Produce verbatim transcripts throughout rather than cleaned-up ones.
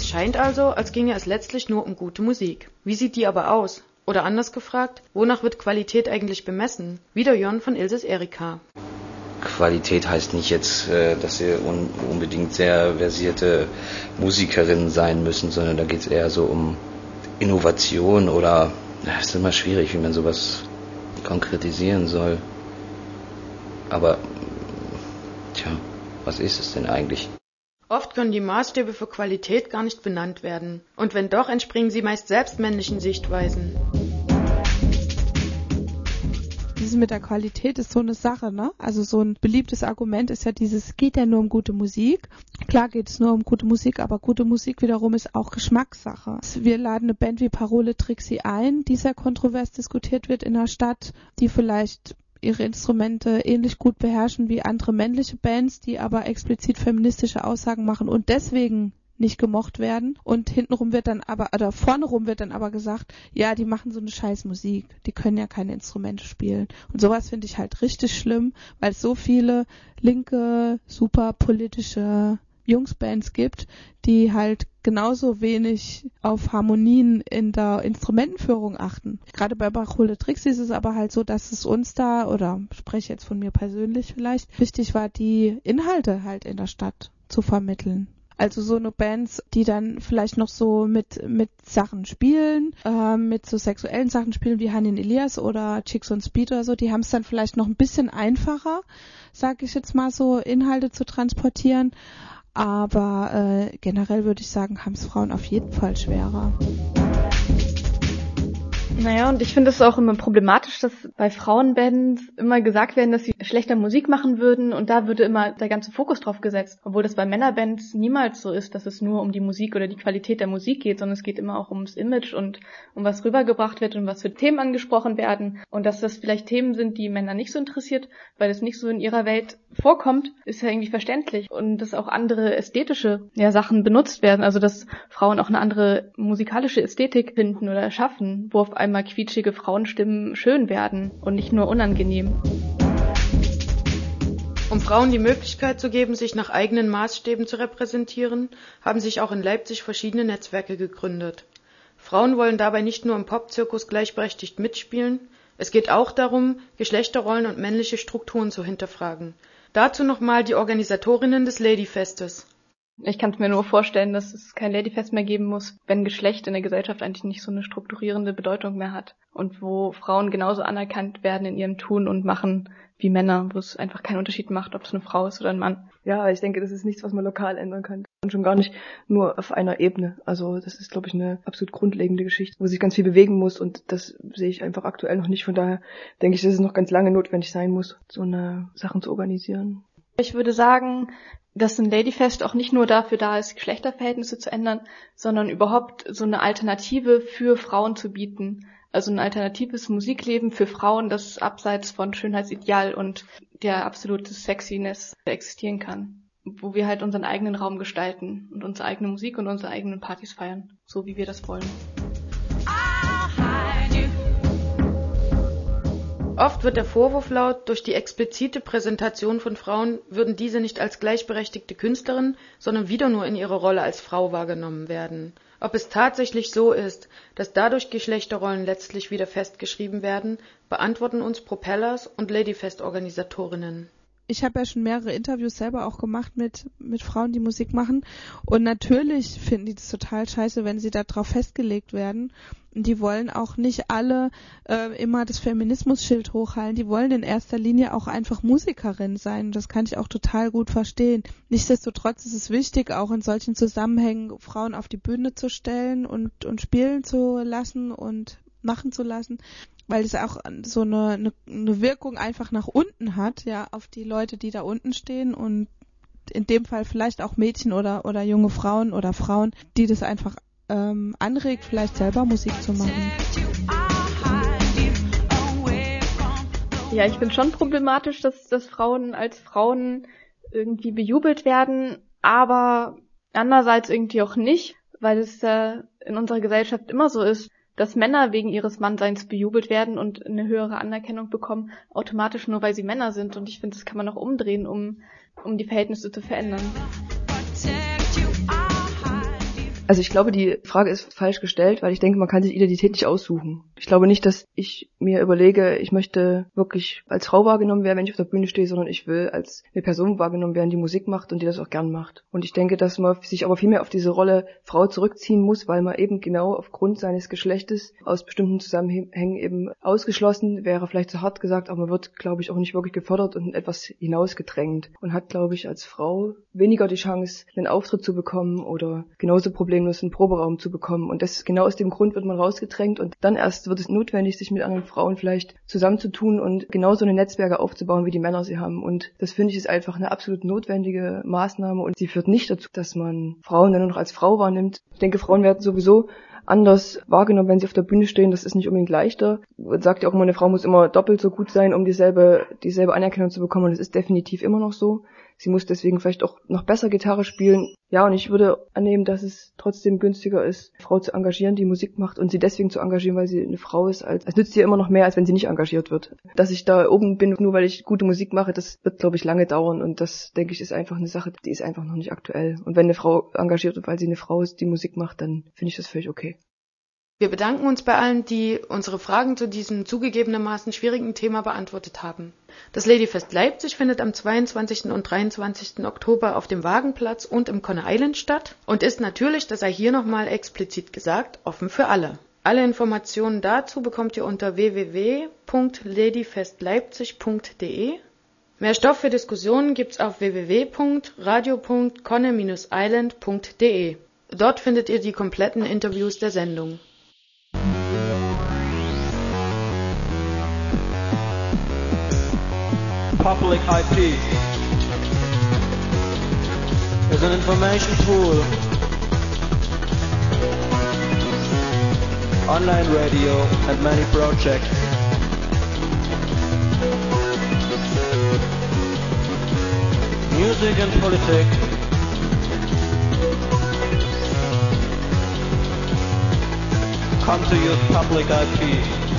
Es scheint also, als ginge es letztlich nur um gute Musik. Wie sieht die aber aus? Oder anders gefragt, wonach wird Qualität eigentlich bemessen? Wieder Jörn von Ilses Erika. Qualität heißt nicht jetzt, dass sie un- unbedingt sehr versierte Musikerinnen sein müssen, sondern da geht es eher so um Innovation oder, es ist immer schwierig, wie man sowas konkretisieren soll. Aber, tja, was ist es denn eigentlich? Oft können die Maßstäbe für Qualität gar nicht benannt werden. Und wenn doch, entspringen sie meist selbst männlichen Sichtweisen. Dieses mit der Qualität ist so eine Sache, ne? Also so ein beliebtes Argument ist ja dieses, es geht ja nur um gute Musik. Klar geht es nur um gute Musik, aber gute Musik wiederum ist auch Geschmackssache. Wir laden eine Band wie Parole Trixie ein, die sehr kontrovers diskutiert wird in der Stadt, die vielleicht ihre Instrumente ähnlich gut beherrschen wie andere männliche Bands, die aber explizit feministische Aussagen machen und deswegen nicht gemocht werden. Und hintenrum wird dann aber, oder vornerum wird dann aber gesagt, ja, die machen so eine scheiß Musik, die können ja keine Instrumente spielen. Und sowas finde ich halt richtig schlimm, weil es so viele linke, super politische Jungsbands gibt, die halt genauso wenig auf Harmonien in der Instrumentenführung achten. Gerade bei Parole Trixie ist es aber halt so, dass es uns da, oder spreche jetzt von mir persönlich vielleicht, wichtig war, die Inhalte halt in der Stadt zu vermitteln. Also so eine Bands, die dann vielleicht noch so mit mit Sachen spielen, äh, mit so sexuellen Sachen spielen wie Hanin Elias oder Chicks on Speed oder so, die haben es dann vielleicht noch ein bisschen einfacher, sag ich jetzt mal so, Inhalte zu transportieren. Aber äh, generell würde ich sagen, haben es Frauen auf jeden Fall schwerer. Naja, und ich finde es auch immer problematisch, dass bei Frauenbands immer gesagt werden, dass sie schlechter Musik machen würden und da würde immer der ganze Fokus drauf gesetzt. Obwohl das bei Männerbands niemals so ist, dass es nur um die Musik oder die Qualität der Musik geht, sondern es geht immer auch ums Image und um was rübergebracht wird und was für Themen angesprochen werden. Und dass das vielleicht Themen sind, die Männer nicht so interessiert, weil es nicht so in ihrer Welt vorkommt, ist ja irgendwie verständlich. Und dass auch andere ästhetische ja, Sachen benutzt werden, also dass Frauen auch eine andere musikalische Ästhetik finden oder erschaffen, wo auf einmal quietschige Frauenstimmen schön werden und nicht nur unangenehm. Um Frauen die Möglichkeit zu geben, sich nach eigenen Maßstäben zu repräsentieren, haben sich auch in Leipzig verschiedene Netzwerke gegründet. Frauen wollen dabei nicht nur im Popzirkus gleichberechtigt mitspielen, es geht auch darum, Geschlechterrollen und männliche Strukturen zu hinterfragen. Dazu nochmal die Organisatorinnen des Ladyfestes. Ich kann es mir nur vorstellen, dass es kein Ladyfest mehr geben muss, wenn Geschlecht in der Gesellschaft eigentlich nicht so eine strukturierende Bedeutung mehr hat und wo Frauen genauso anerkannt werden in ihrem Tun und Machen wie Männer, wo es einfach keinen Unterschied macht, ob es eine Frau ist oder ein Mann. Ja, ich denke, das ist nichts, was man lokal ändern kann. Und schon gar nicht nur auf einer Ebene. Also das ist, glaube ich, eine absolut grundlegende Geschichte, wo sich ganz viel bewegen muss und das sehe ich einfach aktuell noch nicht. Von daher denke ich, dass es noch ganz lange notwendig sein muss, so eine Sachen zu organisieren. Ich würde sagen, dass ein Ladyfest auch nicht nur dafür da ist, Geschlechterverhältnisse zu ändern, sondern überhaupt so eine Alternative für Frauen zu bieten. Also ein alternatives Musikleben für Frauen, das abseits von Schönheitsideal und der absolute Sexiness existieren kann. Wo wir halt unseren eigenen Raum gestalten und unsere eigene Musik und unsere eigenen Partys feiern, so wie wir das wollen. Oft wird der Vorwurf laut, durch die explizite Präsentation von Frauen würden diese nicht als gleichberechtigte Künstlerin, sondern wieder nur in ihrer Rolle als Frau wahrgenommen werden. Ob es tatsächlich so ist, dass dadurch Geschlechterrollen letztlich wieder festgeschrieben werden, beantworten uns Propellers und Ladyfest-Organisatorinnen. Ich habe ja schon mehrere Interviews selber auch gemacht mit mit Frauen, die Musik machen. Und natürlich finden die das total scheiße, wenn sie da drauf festgelegt werden. Und die wollen auch nicht alle äh, immer das Feminismus-Schild hochhalten. Die wollen in erster Linie auch einfach Musikerin sein. Und das kann ich auch total gut verstehen. Nichtsdestotrotz ist es wichtig, auch in solchen Zusammenhängen Frauen auf die Bühne zu stellen und und spielen zu lassen und machen zu lassen, weil es auch so eine, eine, eine Wirkung einfach nach unten hat, ja, auf die Leute, die da unten stehen und in dem Fall vielleicht auch Mädchen oder oder junge Frauen oder Frauen, die das einfach ähm, anregt, vielleicht selber Musik zu machen. Ja, ich finde schon problematisch, dass, dass Frauen als Frauen irgendwie bejubelt werden, aber andererseits irgendwie auch nicht, weil es äh, in unserer Gesellschaft immer so ist, dass Männer wegen ihres Mannseins bejubelt werden und eine höhere Anerkennung bekommen, automatisch nur, weil sie Männer sind. Und ich finde, das kann man auch umdrehen, um um die Verhältnisse zu verändern. Also ich glaube, die Frage ist falsch gestellt, weil ich denke, man kann sich Identität nicht aussuchen. Ich glaube nicht, dass ich mir überlege, ich möchte wirklich als Frau wahrgenommen werden, wenn ich auf der Bühne stehe, sondern ich will als eine Person wahrgenommen werden, die Musik macht und die das auch gern macht. Und ich denke, dass man sich aber viel mehr auf diese Rolle Frau zurückziehen muss, weil man eben genau aufgrund seines Geschlechtes aus bestimmten Zusammenhängen eben ausgeschlossen, wäre vielleicht zu hart gesagt, aber man wird, glaube ich, auch nicht wirklich gefördert und etwas hinausgedrängt und hat, glaube ich, als Frau weniger die Chance, einen Auftritt zu bekommen oder genauso problemlos einen Proberaum zu bekommen. Und das genau aus dem Grund wird man rausgedrängt und dann erst wird es notwendig, sich mit anderen Frauen vielleicht zusammenzutun und genauso eine Netzwerke aufzubauen, wie die Männer sie haben. Und das finde ich ist einfach eine absolut notwendige Maßnahme und sie führt nicht dazu, dass man Frauen dann nur noch als Frau wahrnimmt. Ich denke, Frauen werden sowieso anders wahrgenommen, wenn sie auf der Bühne stehen. Das ist nicht unbedingt leichter. Man sagt ja auch immer, eine Frau muss immer doppelt so gut sein, um dieselbe, dieselbe Anerkennung zu bekommen. Und das ist definitiv immer noch so. Sie muss deswegen vielleicht auch noch besser Gitarre spielen. Ja, und ich würde annehmen, dass es trotzdem günstiger ist, eine Frau zu engagieren, die Musik macht und sie deswegen zu engagieren, weil sie eine Frau ist. Als, als nützt ihr immer noch mehr, als wenn sie nicht engagiert wird. Dass ich da oben bin, nur weil ich gute Musik mache, das wird, glaube ich, lange dauern. Und das, denke ich, ist einfach eine Sache, die ist einfach noch nicht aktuell. Und wenn eine Frau engagiert wird, weil sie eine Frau ist, die Musik macht, dann finde ich das völlig okay. Wir bedanken uns bei allen, die unsere Fragen zu diesem zugegebenermaßen schwierigen Thema beantwortet haben. Das Ladyfest Leipzig findet am zweiundzwanzigsten und dreiundzwanzigsten Oktober auf dem Wagenplatz und im Conner Island statt und ist natürlich, das sei hier nochmal explizit gesagt, offen für alle. Alle Informationen dazu bekommt ihr unter w w w punkt ladyfestleipzig punkt d e. Mehr Stoff für Diskussionen gibt's auf w w w punkt radio punkt conner island punkt d e. Dort findet ihr die kompletten Interviews der Sendung. Public I P is an information tool, online radio and many projects. Music and politics. Come to use public I P.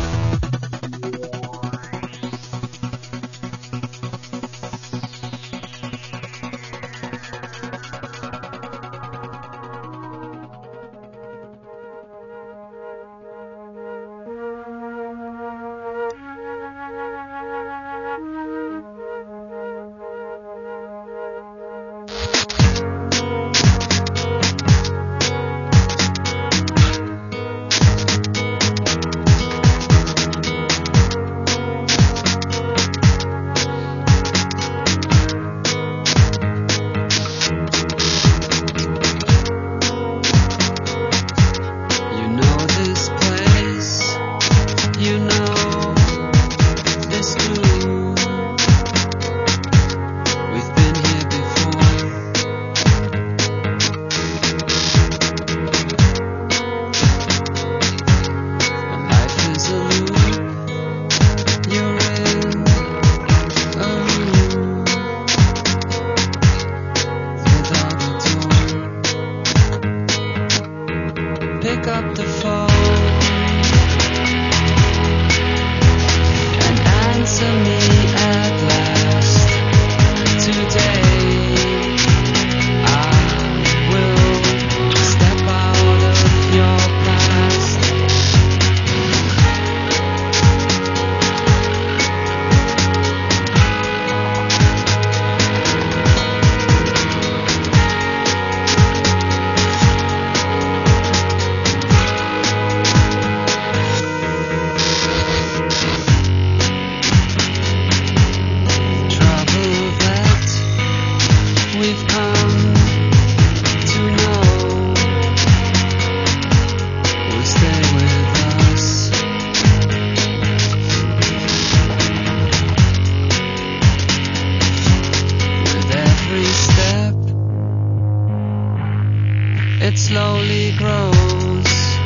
It slowly grows.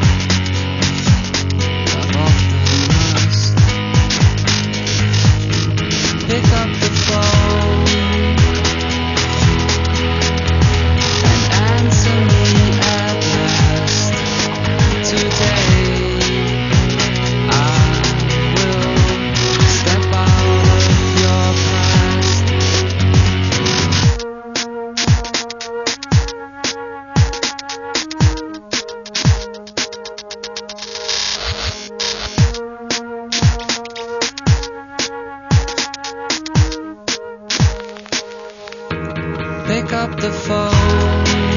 I'm off the rust. Pick up the phone and answer me at last. Today I will step out of your past. pick up the phone.